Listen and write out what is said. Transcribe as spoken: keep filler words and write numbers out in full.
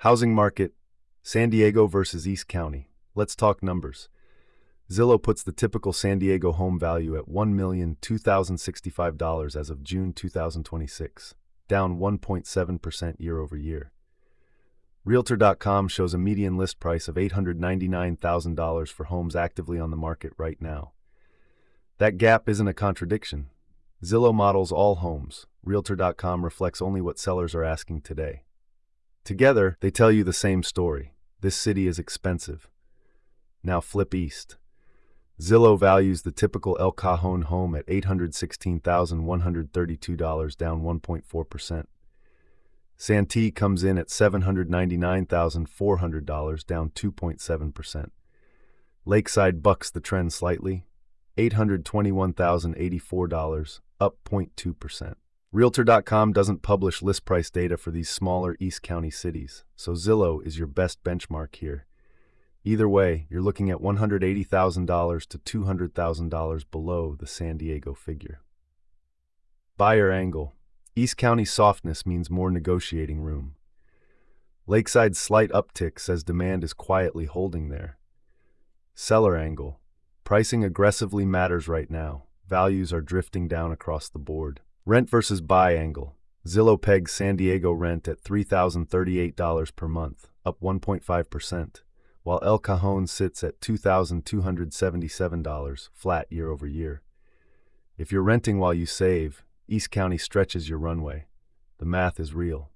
Housing market, San Diego versus East County. Let's talk numbers. Zillow puts the typical San Diego home value at one million two thousand sixty-five dollars as of June two thousand twenty-six, down one point seven percent year over year. Realtor dot com shows a median list price of eight hundred ninety-nine thousand dollars for homes actively on the market right now. That gap isn't a contradiction. Zillow models all homes. Realtor dot com reflects only what sellers are asking today. Together, they tell you the same story. This city is expensive. Now flip east. Zillow values the typical El Cajon home at eight hundred sixteen thousand one hundred thirty-two dollars, down one point four percent. Santee comes in at seven hundred ninety-nine thousand four hundred dollars, down two point seven percent. Lakeside bucks the trend slightly, eight hundred twenty-one thousand eighty-four dollars, up zero point two percent. Realtor dot com doesn't publish list price data for these smaller East County cities, so Zillow is your best benchmark here. Either way, you're looking at one hundred eighty thousand dollars to two hundred thousand dollars below the San Diego figure. Buyer angle. East County softness means more negotiating room. Lakeside's slight uptick says demand is quietly holding there. Seller angle. Pricing aggressively matters right now. Values are drifting down across the board. Rent versus buy angle. Zillow pegs San Diego rent at three thousand thirty-eight dollars per month, up one point five percent, while El Cajon sits at two thousand two hundred seventy-seven dollars, flat year over year. If you're renting while you save, East County stretches your runway. The math is real.